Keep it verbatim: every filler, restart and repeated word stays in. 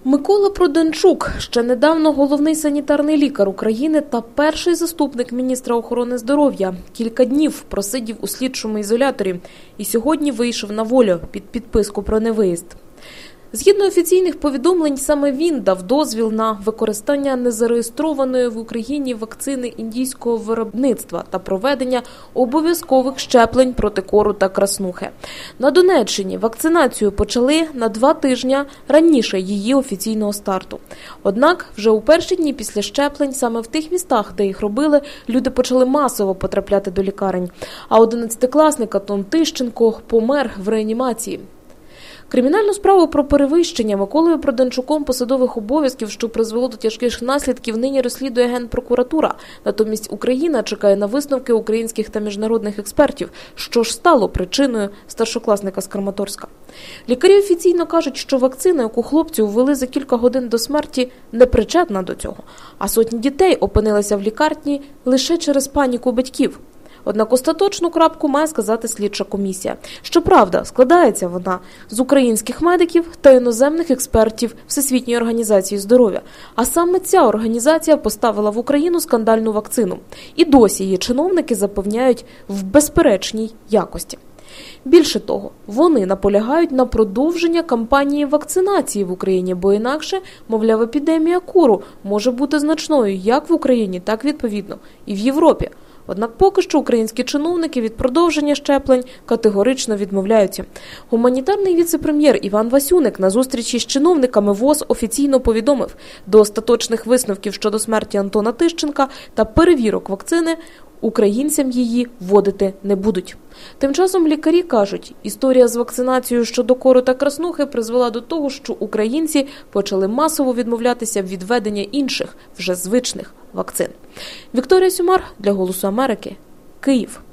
Микола Проданчук, ще недавно головний санітарний лікар України та перший заступник міністра охорони здоров'я, кілька днів просидів у слідчому ізоляторі і сьогодні вийшов на волю під підписку про невиїзд. Згідно офіційних повідомлень, саме він дав дозвіл на використання незареєстрованої в Україні вакцини індійського виробництва та проведення обов'язкових щеплень проти кору та краснухи. На Донеччині вакцинацію почали на два тижні раніше її офіційного старту. Однак вже у перші дні після щеплень саме в тих містах, де їх робили, люди почали масово потрапляти до лікарень. А одинадцятикласник Антон Тищенко помер в реанімації. Кримінальну справу про перевищення Миколою Проданчуком посадових обов'язків, що призвело до тяжких наслідків, нині розслідує Генпрокуратура. Натомість Україна чекає на висновки українських та міжнародних експертів, що ж стало причиною старшокласника з Краматорська. Лікарі офіційно кажуть, що вакцина, яку хлопцю ввели за кілька годин до смерті, не причетна до цього. А сотні дітей опинилися в лікарні лише через паніку батьків. Однак остаточну крапку має сказати слідча комісія. Щоправда, складається вона з українських медиків та іноземних експертів Всесвітньої організації здоров'я. А саме ця організація поставила в Україну скандальну вакцину. І досі її чиновники запевняють в безперечній якості. Більше того, вони наполягають на продовження кампанії вакцинації в Україні, бо інакше, мовляв, епідемія кору може бути значною як в Україні, так відповідно і в Європі. Однак поки що українські чиновники від продовження щеплень категорично відмовляються. Гуманітарний віце-прем'єр Іван Васюник на зустрічі з чиновниками ВОЗ офіційно повідомив, до остаточних висновків щодо смерті Антона Тищенка та перевірок вакцини українцям її вводити не будуть. Тим часом лікарі кажуть, історія з вакцинацією щодо кору та краснухи призвела до того, що українці почали масово відмовлятися від введення інших, вже звичних вакцин. Вікторія Сюмар для «Голосу Америки», Київ.